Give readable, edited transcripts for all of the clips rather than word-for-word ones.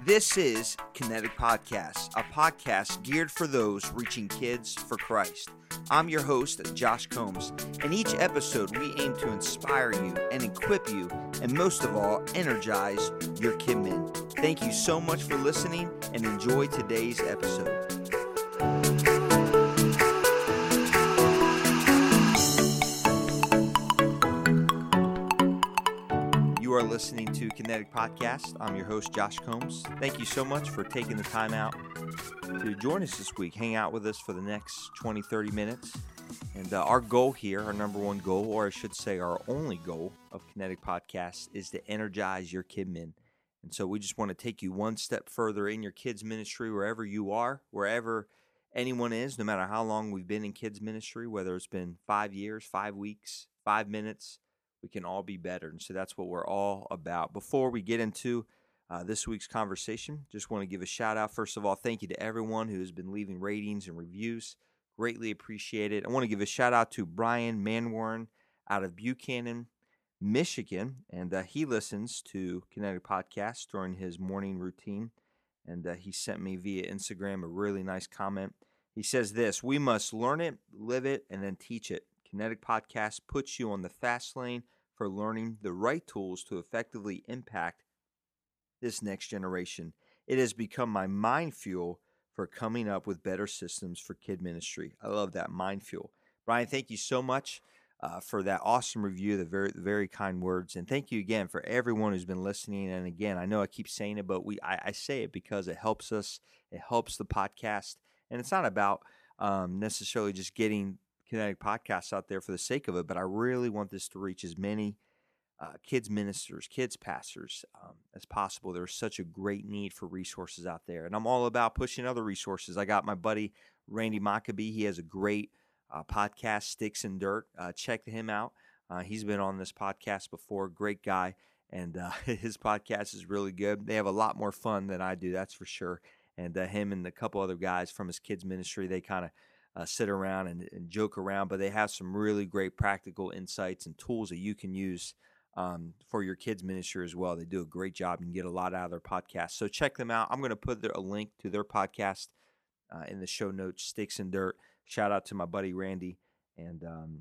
This is Kinetic Podcast, a podcast geared for those reaching kids for Christ. I'm your host, Josh Combs. In each episode, we aim to inspire you and equip you, and most of all, energize your kidmen. Thank you so much for listening, and enjoy today's episode. You are listening to Kinetic Podcast. I'm your host, Josh Combs. Thank you so much for taking the time out to join us this week. Hang out with us for the next 20, 30 minutes. And our goal here, our number one goal, or I should say our only goal of Kinetic Podcast, is to energize your kidmen. And so we just want to take you one step further in your kids ministry, wherever you are, wherever anyone is, no matter how long we've been in kids ministry, whether it's been 5 years, 5 weeks, 5 minutes, we can all be better. And so that's what we're all about. Before we get into this week's conversation, just want to give a shout out. First of all, thank you to everyone who has been leaving ratings and reviews. Greatly appreciate it. I want to give a shout out to Brian Manwarren out of Buchanan, Michigan. And he listens to Kinetic Podcast during his morning routine. And he sent me via Instagram a really nice comment. He says this: "We must learn it, live it, and then teach it. Kinetic Podcast puts you on the fast lane for learning the right tools to effectively impact this next generation. It has become my mind fuel for coming up with better systems for kid ministry." I love that, mind fuel. Brian, thank you so much for that awesome review, the very kind words. And thank you again for everyone who's been listening. And again, I know I keep saying it, but I say it because it helps us. It helps the podcast. And it's not about necessarily just getting Kinetic Podcasts out there for the sake of it, but I really want this to reach as many kids ministers, kids pastors as possible. There's such a great need for resources out there, and I'm all about pushing other resources. I got my buddy Randy Maccabee. He has a great podcast, Sticks and Dirt. Check him out. He's been on this podcast before. Great guy, and his podcast is really good. They have a lot more fun than I do, that's for sure. And him and a couple other guys from his kids ministry, they kind of sit around and joke around, but they have some really great practical insights and tools that you can use for your kids ministry as well. They do a great job and get a lot out of their podcast. So check them out. I'm going to put a link to their podcast in the show notes, Sticks and Dirt. Shout out to my buddy Randy and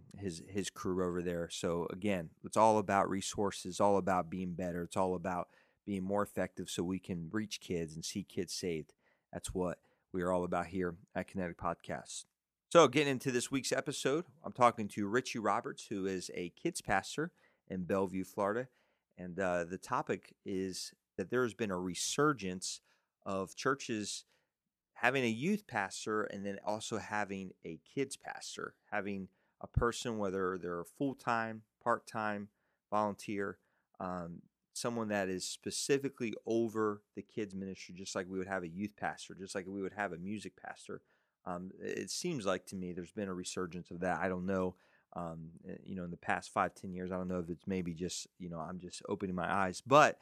his crew over there. So again, it's all about resources, all about being better. It's all about being more effective so we can reach kids and see kids saved. That's what we are all about here at Kinetic Podcast. So getting into this week's episode, I'm talking to Richie Roberts, who is a kids pastor in Bellevue, Florida. And the topic is that there has been a resurgence of churches having a youth pastor and then also having a kids pastor, having a person, whether they're full-time, part-time, volunteer, someone that is specifically over the kids ministry, just like we would have a youth pastor, just like we would have a music pastor. It seems like to me there's been a resurgence of that. I don't know, in the past 5-10 years, I don't know if it's maybe just, I'm just opening my eyes. But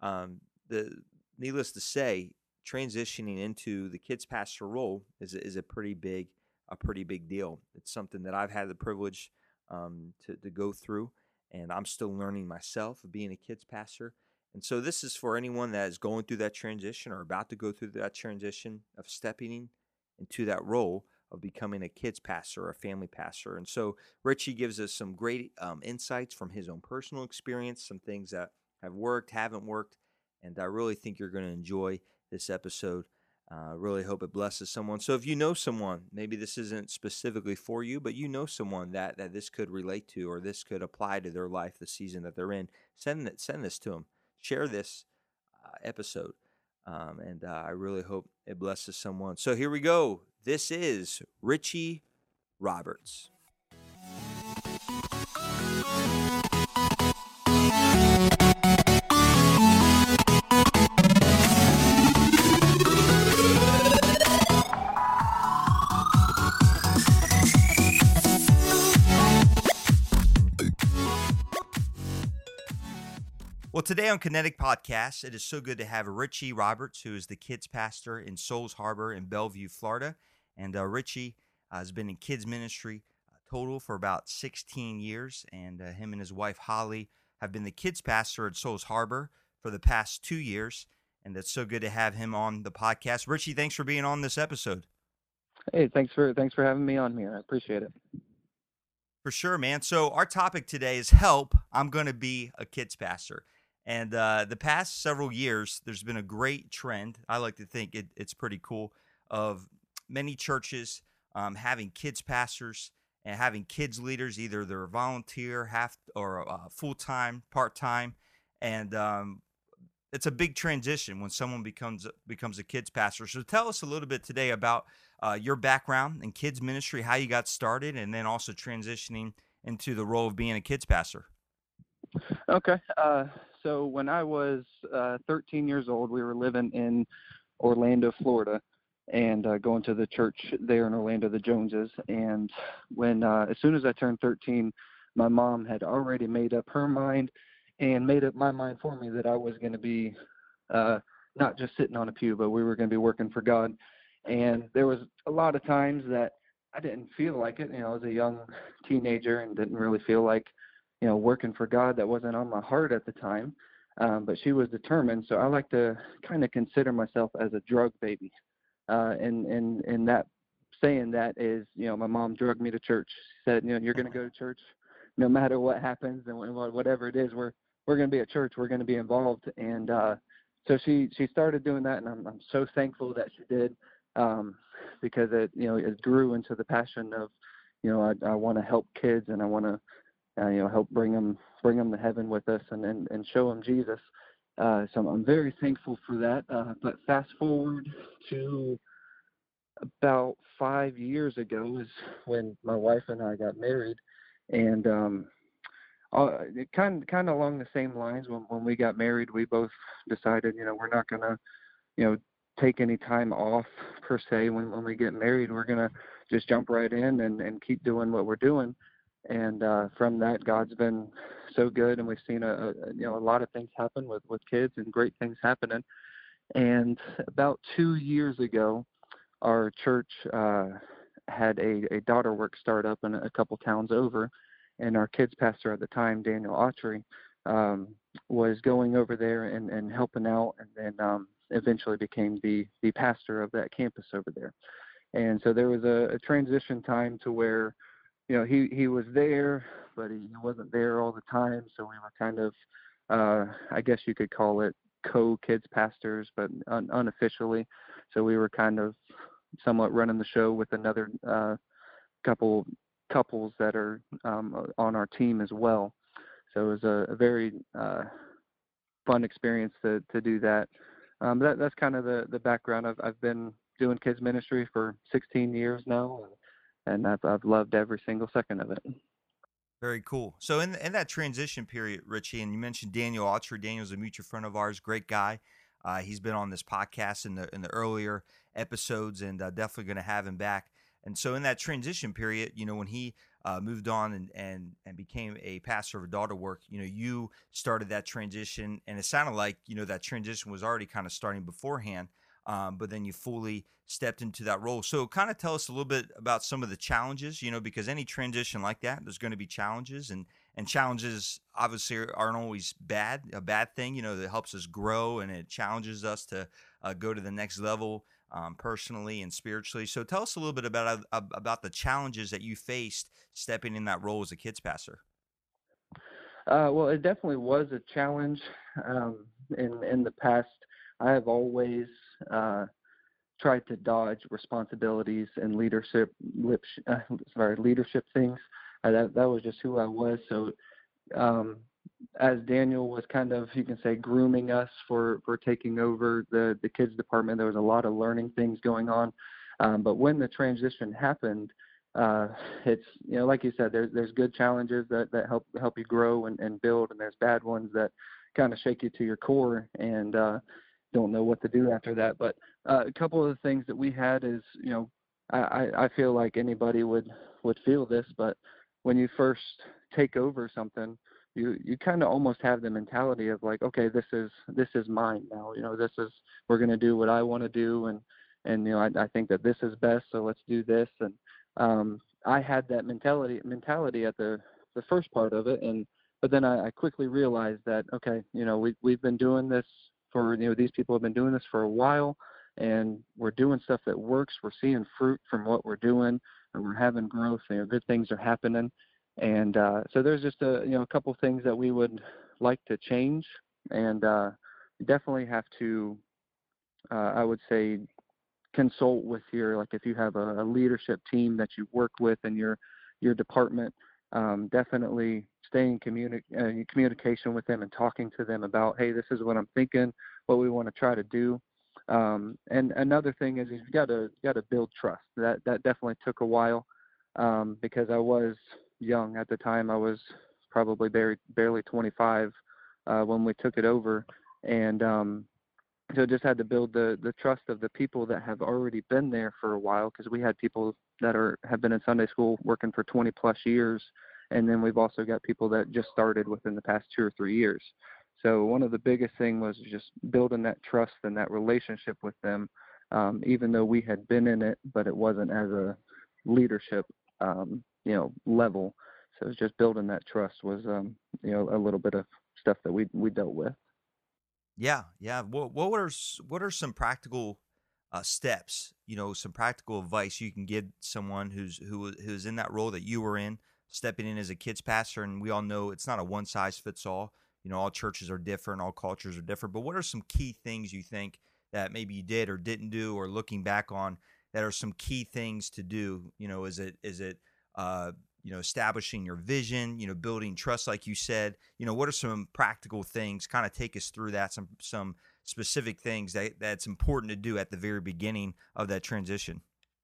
needless to say, transitioning into the kids pastor role is a pretty big deal. It's something that I've had the privilege to go through, and I'm still learning myself of being a kids pastor. And so this is for anyone that is going through that transition or about to go through that transition of stepping into that role of becoming a kids pastor or a family pastor. And so Richie gives us some great insights from his own personal experience, some things that have worked, haven't worked, and I really think you're going to enjoy this episode. Really hope it blesses someone. So if you know someone, maybe this isn't specifically for you, but you know someone that this could relate to or this could apply to their life, the season that they're in, send this to them. Share this episode. And I really hope it blesses someone. So here we go. This is Richie Roberts. Well, today on Kinetic Podcast, it is so good to have Richie Roberts, who is the kids pastor in Souls Harbor in Bellevue, Florida. And Richie has been in kids ministry total for about 16 years, and him and his wife Holly have been the kids pastor at Souls Harbor for the past 2 years. and it's so good to have him on the podcast. Richie, thanks for being on this episode. Hey, thanks for having me on here. I appreciate it. For sure, man. So our topic today is help. I'm going to be a kids pastor. And the past several years, there's been a great trend. I like to think it's pretty cool of many churches having kids pastors and having kids leaders. Either they're volunteer, half or full time, part time, and it's a big transition when someone becomes a kids pastor. So tell us a little bit today about your background in kids ministry, how you got started, and then also transitioning into the role of being a kids pastor. Okay. So when I was 13 years old, we were living in Orlando, Florida, and going to the church there in Orlando, the Joneses. And when as soon as I turned 13, my mom had already made up her mind and made up my mind for me that I was going to be not just sitting on a pew, but we were going to be working for God. And there was a lot of times that I didn't feel like it. I was a young teenager and didn't really feel like, working for God. That wasn't on my heart at the time. But she was determined. So I like to kind of consider myself as a drug baby. And that saying that is, my mom drugged me to church. She said, you're going to go to church no matter what happens, and whatever it is, we're going to be at church. We're going to be involved. And so she started doing that, and I'm so thankful that she did, because it grew into the passion of, I want to help kids, and I want to help bring them to heaven with us, and show them Jesus. So I'm very thankful for that. But fast forward to about 5 years ago is when my wife and I got married, and it kind of along the same lines. When we got married, we both decided, we're not gonna, take any time off per se. When we get married, we're gonna just jump right in and keep doing what we're doing. And from that, God's been so good, and we've seen a lot of things happen with kids, and great things happening. And about 2 years ago, our church had a daughter work startup in a couple towns over, and our kids pastor at the time, Daniel Autry, was going over there and helping out, and then eventually became the pastor of that campus over there. And so there was a transition time to where, he was there, but he wasn't there all the time. So we were kind of, I guess you could call it co-kids pastors, but unofficially. So we were kind of somewhat running the show with another couples that are on our team as well. So it was a very fun experience to do that. That's kind of the background. I've been doing kids ministry for 16 years now, and I've loved every single second of it. Very cool. So in that transition period, Richie, and you mentioned Daniel Autry. Daniel's a mutual friend of ours, great guy. He's been on this podcast in the earlier episodes, and definitely going to have him back. And so in that transition period, when he moved on and became a pastor of a daughter work, you started that transition, and it sounded like that transition was already kind of starting beforehand. But then you fully stepped into that role. So kind of tell us a little bit about some of the challenges, because any transition like that, there's going to be challenges, and challenges obviously aren't always a bad thing, that helps us grow, and it challenges us to go to the next level personally and spiritually. So tell us a little bit about the challenges that you faced stepping in that role as a kids pastor. Well, it definitely was a challenge. In the past, I have always tried to dodge responsibilities and leadership things. That was just who I was. So as Daniel was kind of, you can say, grooming us for taking over the kids department, there was a lot of learning things going on. But when the transition happened, it's, like you said, there's good challenges that help you grow and build, and there's bad ones that kind of shake you to your core and don't know what to do after that. But a couple of the things that we had is, I feel like anybody would feel this, but when you first take over something, you kind of almost have the mentality of like, okay, this is mine now. We're going to do what I want to do, and I think that this is best, so let's do this. And I had that mentality at the first part of it, but then I quickly realized that, okay, we've been doing this for, these people have been doing this for a while, and we're doing stuff that works. We're seeing fruit from what we're doing, and we're having growth. Good things are happening. And so there's just a couple things that we would like to change, and you definitely have to, I would say, consult with like if you have a leadership team that you work with in your department, definitely stay in communication with them and talking to them about, hey, this is what I'm thinking, what we want to try to do. And another thing is you got to build trust. That definitely took a while, because I was young at the time. I was probably barely 25 when we took it over, and so just had to build the trust of the people that have already been there for a while, because we had people that have been in Sunday school working for 20 plus years, and then we've also got people that just started within the past 2 or 3 years. So one of the biggest thing was just building that trust and that relationship with them, even though we had been in it, but it wasn't as a leadership level. So it was just building that trust was a little bit of stuff that we dealt with. Yeah, yeah. What are some practical steps? Some practical advice you can give someone who's in that role that you were in, stepping in as a kids pastor. And we all know it's not a one size fits all. All churches are different, all cultures are different. But what are some key things you think that maybe you did or didn't do, or looking back on, that are some key things to do? Is it establishing your vision, building trust, like you said? What are some practical things? Kind of take us through that, some specific things that's important to do at the very beginning of that transition.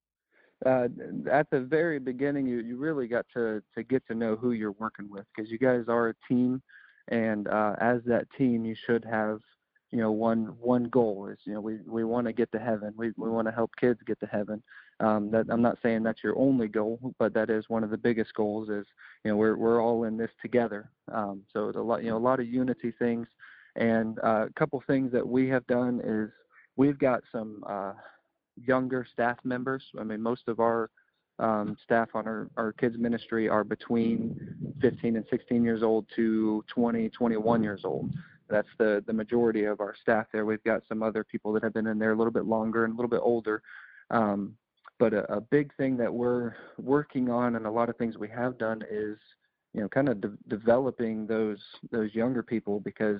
At the very beginning, you really got to get to know who you're working with, because you guys are a team, and as that team, you should have one goal is we want to get to heaven. We want to help kids get to heaven. That I'm not saying that's your only goal, but that is one of the biggest goals. Is we're all in this together. So it's a lot of unity things, and a couple things that we have done is we've got some younger staff members. I mean, most of our staff on our kids ministry are between 15 and 16 years old to 20, 21 years old. That's the majority of our staff there. We've got some other people that have been in there a little bit longer and a little bit older. But a big thing that we're working on, and a lot of things we have done, is kind of developing those younger people, because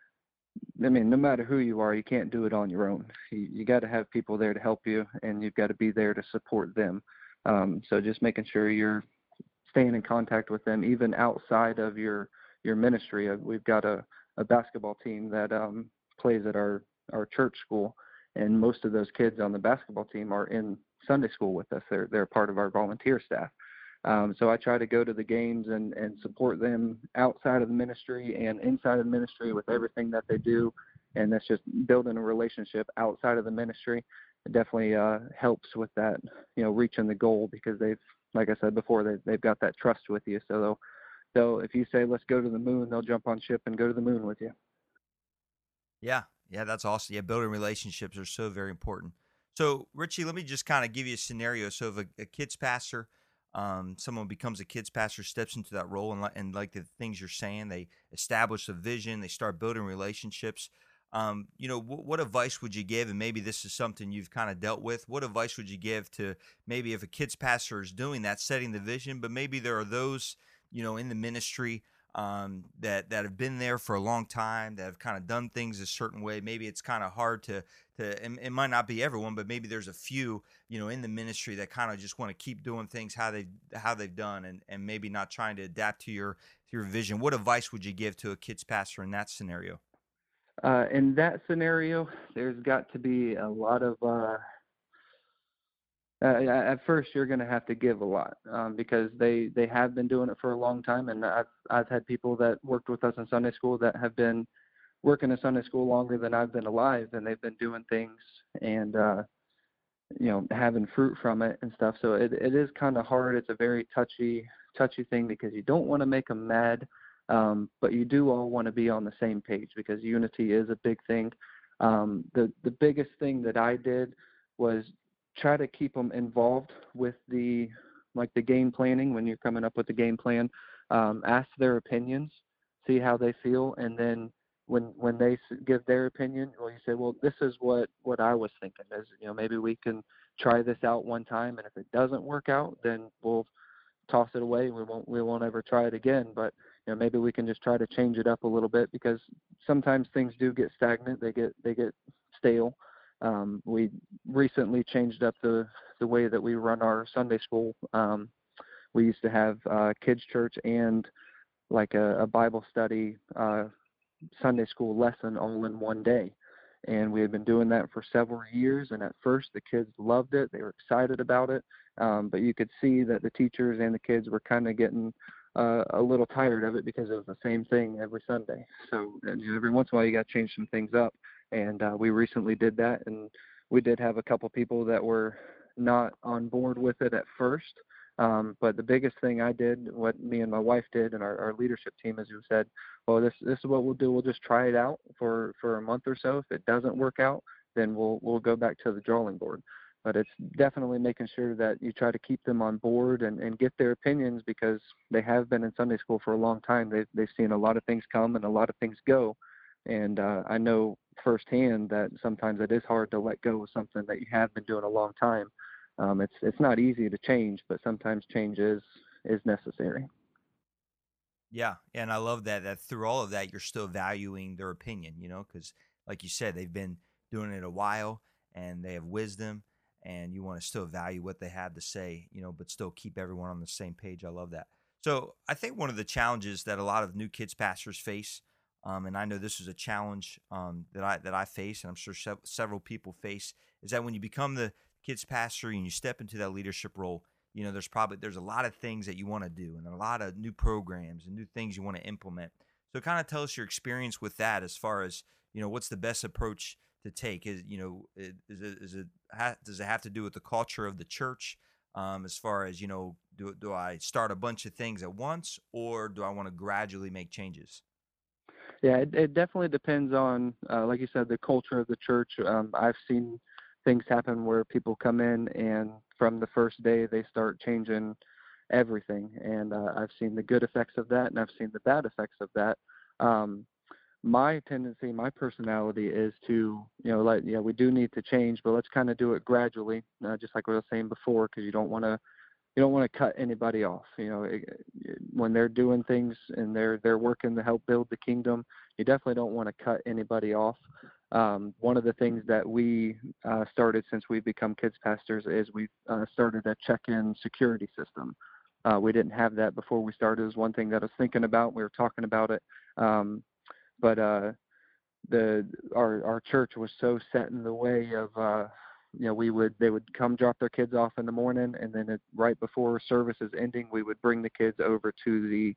I mean, no matter who you are, you can't do it on your own. You got to have people there to help you, and you've got to be there to support them. So just making sure you're staying in contact with them, even outside of your ministry. We've got a basketball team that plays at our church school, and most of those kids on the basketball team are in Sunday school with us. They're part of our volunteer staff. So I try to go to the games and support them outside of the ministry and inside of the ministry with everything that they do. And that's just building a relationship outside of the ministry. It definitely helps with that, reaching the goal, because like I said before, they've got that trust with you. So they'll if you say, let's go to the moon, they'll jump on ship and go to the moon with you. Yeah, that's awesome. Yeah, building relationships are so very important. So, Richie, let me just kind of give you a scenario. So, if a kids pastor, someone becomes a kids pastor, steps into that role, and like the things you're saying, they establish a vision, they start building relationships. What advice would you give? And maybe this is something you've kind of dealt with. What advice would you give to maybe if a kids pastor is doing that, setting the vision, but maybe there are those, in the ministry that have been there for a long time, that have kind of done things a certain way. Maybe it's kind of hard to and it might not be everyone, but maybe there's a few, in the ministry that kind of just want to keep doing things how they've done, and maybe not trying to adapt to your vision. What advice would you give to a kids pastor in that scenario? In that scenario, there's got to be a lot of at first you're going to have to give a lot, because they have been doing it for a long time, and I've had people that worked with us in Sunday school that have been working in Sunday school longer than I've been alive, and they've been doing things and having fruit from it and stuff. So it is kind of hard. It's a very touchy thing, because you don't want to make them mad, but you do all want to be on the same page, because unity is a big thing. The biggest thing that I did was try to keep them involved with the game planning. When you're coming up with the game plan, ask their opinions, see how they feel, and then when they give their opinion, well, you say, well, this is what I was thinking. Is, maybe we can try this out one time, and if it doesn't work out, then we'll toss it away. We won't ever try it again. But maybe we can just try to change it up a little bit, because sometimes things do get stagnant. They get stale. We recently changed up the way that we run our Sunday school. We used to have kids church and like a Bible study Sunday school lesson all in one day. And we had been doing that for several years. And at first the kids loved it. They were excited about it. But you could see that the teachers and the kids were kind of getting a little tired of it, because it was the same thing every Sunday. So every once in a while you got to change some things up. And we recently did that. And we did have a couple people that were not on board with it at first. But the biggest thing I did, what me and my wife did, and our leadership team, as you said, well, this is what we'll do. We'll just try it out for a month or so. If it doesn't work out, then we'll go back to the drawing board. But it's definitely making sure that you try to keep them on board and get their opinions, because they have been in Sunday school for a long time. They've seen a lot of things come and a lot of things go. And I know firsthand that sometimes it is hard to let go of something that you have been doing a long time. It's not easy to change, but sometimes change is necessary. Yeah, and I love that through all of that, you're still valuing their opinion, because like you said, they've been doing it a while and they have wisdom, and you want to still value what they have to say, but still keep everyone on the same page. I love that. So I think one of the challenges that a lot of new kids pastors face, and I know this is a challenge that I face, and I'm sure several people face, is that when you become the kids pastor and you step into that leadership role, there's a lot of things that you want to do, and a lot of new programs and new things you want to implement. So kind of tell us your experience with that, as far as, what's the best approach to take? Does it have to do with the culture of the church? As far as, do I start a bunch of things at once, or do I want to gradually make changes? Yeah, it definitely depends on, like you said, the culture of the church. I've seen things happen where people come in and from the first day they start changing everything. And I've seen the good effects of that, and I've seen the bad effects of that. My tendency, my personality is to, we do need to change, but let's kind of do it gradually, just like we were saying before, because you don't want to cut anybody off. When they're doing things and they're working to help build the kingdom, you definitely don't want to cut anybody off. One of the things that we started since we've become kids pastors is we started a check-in security system. We didn't have that before we started. It was one thing that I was thinking about. We were talking about it. But our church was so set in the way of, they would come drop their kids off in the morning, and then right before service is ending, we would bring the kids over to the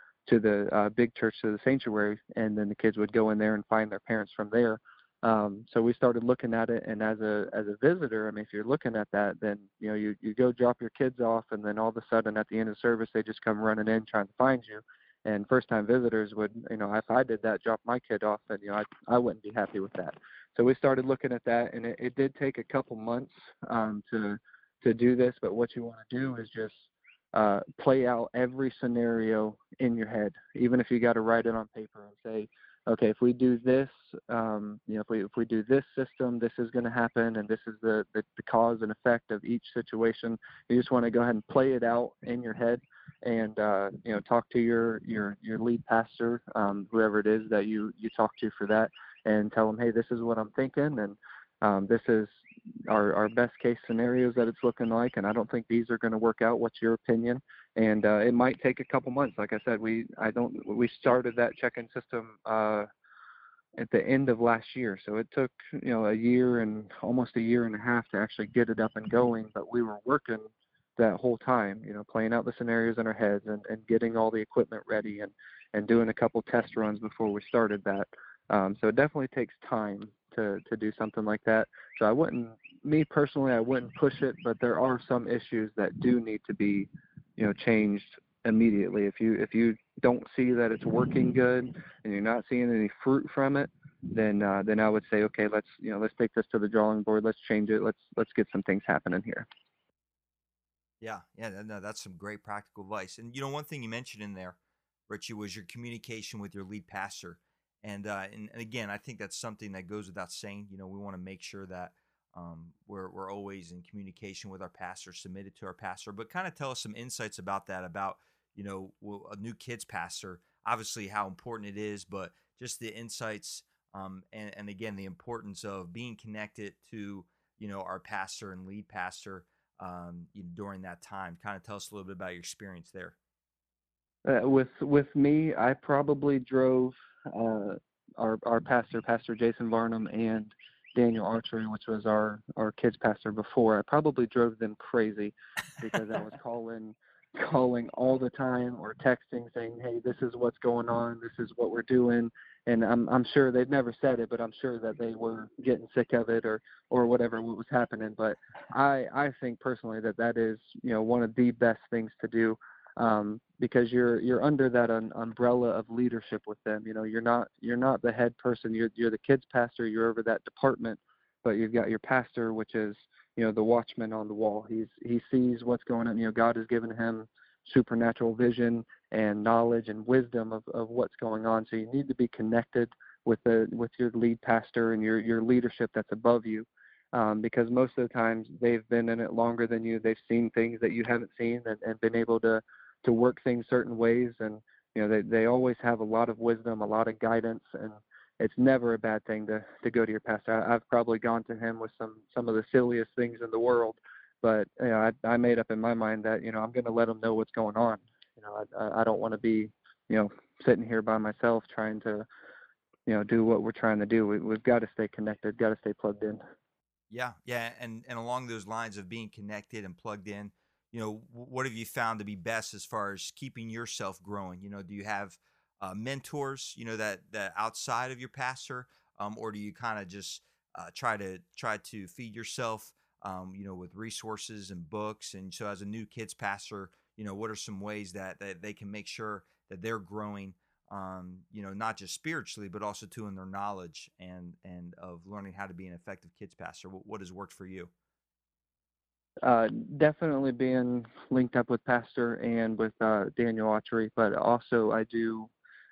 big church, to the sanctuary, and then the kids would go in there and find their parents from there. So we started looking at it, and as a visitor, I mean, if you're looking at that, then you go drop your kids off, and then all of a sudden at the end of service they just come running in trying to find you. And first time visitors would, if I did that, drop my kid off, and I wouldn't be happy with that. So we started looking at that, and it did take a couple months to do this. But what you want to do is just play out every scenario in your head, even if you got to write it on paper and say, okay, if we do this, if we do this system, this is going to happen, and this is the cause and effect of each situation. You just want to go ahead and play it out in your head, and talk to your lead pastor, whoever it is that you talk to for that, and tell them, hey, this is what I'm thinking, and this is our best case scenarios that it's looking like, and I don't think these are going to work out. What's your opinion? And it might take a couple months. Like I said, we started that check-in system at the end of last year, so it took a year and almost a year and a half to actually get it up and going. But we were working that whole time, playing out the scenarios in our heads and getting all the equipment ready and doing a couple test runs before we started that. So it definitely takes time to do something like that. So I wouldn't push it, but there are some issues that do need to be, changed immediately. If you don't see that it's working good and you're not seeing any fruit from it, then I would say, okay, let's take this to the drawing board. Let's change it. Let's get some things happening here. Yeah, no, that's some great practical advice. And one thing you mentioned in there, Richie, was your communication with your lead pastor. And again, I think that's something that goes without saying. We want to make sure that we're always in communication with our pastor, submitted to our pastor. But kind of tell us some insights about that, about a new kids pastor. Obviously, how important it is, but just the insights, and again, the importance of being connected to our pastor and lead pastor during that time. Kind of tell us a little bit about your experience there. With me, I probably drove our pastor, Pastor Jason Varnum, and Daniel Archery, which was our kids pastor before. I probably drove them crazy because I was calling all the time or texting saying, "Hey, this is what's going on. This is what we're doing." And I'm sure they've never said it, but I'm sure that they were getting sick of it or whatever what was happening. But I think personally that is one of the best things to do. Because you're under that umbrella of leadership with them. You're not the head person. You're the kids pastor. You're over that department, but you've got your pastor, which is the watchman on the wall. He sees what's going on. God has given him supernatural vision and knowledge and wisdom of what's going on. So you need to be connected with your lead pastor and your leadership that's above you. Because most of the times they've been in it longer than you. They've seen things that you haven't seen and been able to work things certain ways, and they always have a lot of wisdom, a lot of guidance, and it's never a bad thing to go to your pastor. I've probably gone to him with some of the silliest things in the world, but I made up in my mind that I'm going to let him know what's going on. I don't want to be sitting here by myself trying to do what we're trying to do. We've got to stay connected, got to stay plugged in. Yeah, and along those lines of being connected and plugged in, what have you found to be best as far as keeping yourself growing? Do you have mentors, that outside of your pastor, or do you kind of just try to feed yourself, with resources and books? And so, as a new kids pastor, what are some ways that they can make sure that they're growing, not just spiritually, but also too in their knowledge and of learning how to be an effective kids pastor? What has worked for you? Definitely being linked up with Pastor and with Daniel Autry, but also I do,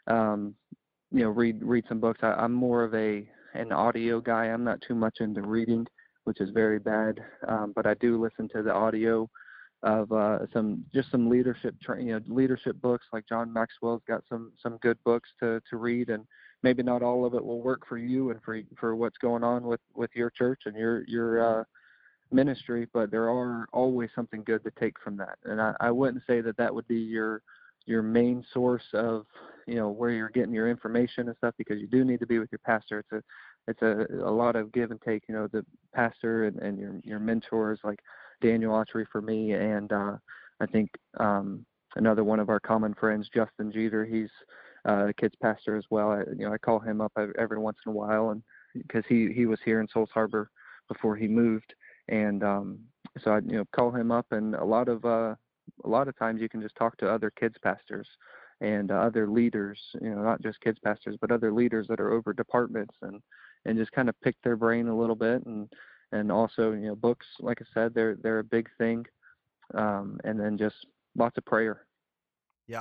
read some books. I'm more of an audio guy. I'm not too much into reading, which is very bad. But I do listen to the audio of some leadership leadership books. Like John Maxwell's got some good books to read, and maybe not all of it will work for you and for what's going on with your church and your ministry, but there are always something good to take from that. And I wouldn't say that would be your main source of where you're getting your information and stuff, because you do need to be with your pastor. It's a lot of give and take. The pastor and your mentors, like Daniel Autry for me, and I think another one of our common friends, Justin Jeter. He's a kids pastor as well. I call him up every once in a while, and because he was here in Souls Harbor before he moved. And so I call him up, and a lot of times you can just talk to other kids pastors and other leaders, not just kids pastors, but other leaders that are over departments, and just kind of pick their brain a little bit, and also books, like I said, they're a big thing, and then just lots of prayer. Yeah.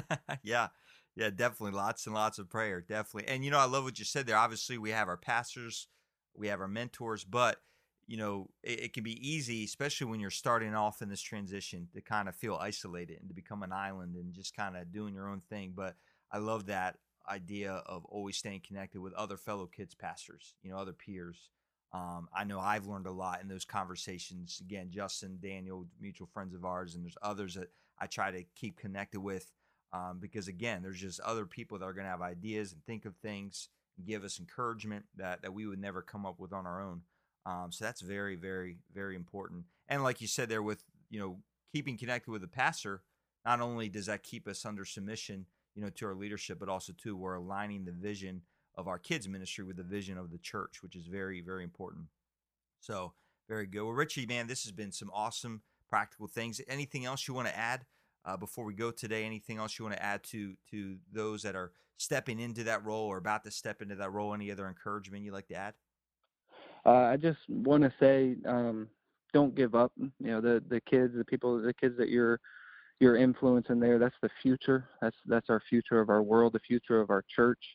Yeah, definitely lots and lots of prayer, definitely. And I love what you said there. Obviously, we have our pastors, we have our mentors, but it can be easy, especially when you're starting off in this transition, to kind of feel isolated and to become an island and just kind of doing your own thing. But I love that idea of always staying connected with other fellow kids pastors, other peers. I know I've learned a lot in those conversations. Again, Justin, Daniel, mutual friends of ours, and there's others that I try to keep connected with, because again, there's just other people that are going to have ideas and think of things and give us encouragement that we would never come up with on our own. So that's very, very, very important. And like you said there, with keeping connected with the pastor, not only does that keep us under submission, to our leadership, but also too, we're aligning the vision of our kids ministry with the vision of the church, which is very, very important. So very good. Well, Richie, man, this has been some awesome practical things. Anything else you want to add before we go today? Anything else you want to add to those that are stepping into that role or about to step into that role? Any other encouragement you'd like to add? I just want to say, don't give up. The kids, the kids that you're influencing there, that's the future. That's our future of our world, the future of our church.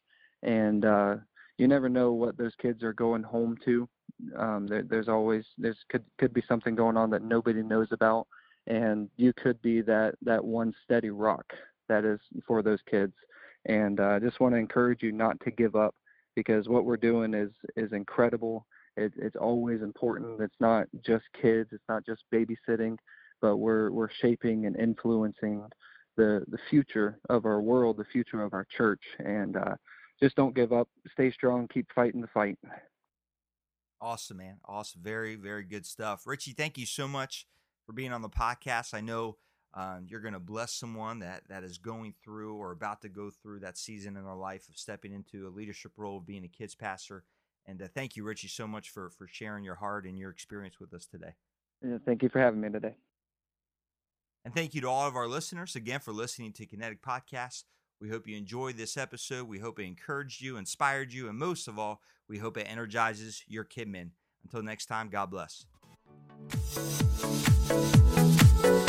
and you never know what those kids are going home to. There's could be something going on that nobody knows about, and you could be that one steady rock that is for those kids. And I just want to encourage you not to give up, because what we're doing is incredible. It's always important. It's not just kids. It's not just babysitting, but we're shaping and influencing the future of our world, the future of our church. And just don't give up. Stay strong. Keep fighting the fight. Awesome, man. Awesome. Very, very good stuff. Richie, thank you so much for being on the podcast. I know you're going to bless someone that is going through or about to go through that season in their life of stepping into a leadership role of being a kids pastor. And thank you, Richie, so much for sharing your heart and your experience with us today. Yeah, thank you for having me today. And thank you to all of our listeners again for listening to Kinetic Podcasts. We hope you enjoyed this episode. We hope it encouraged you, inspired you, and most of all, we hope it energizes your kidmen. Until next time, God bless.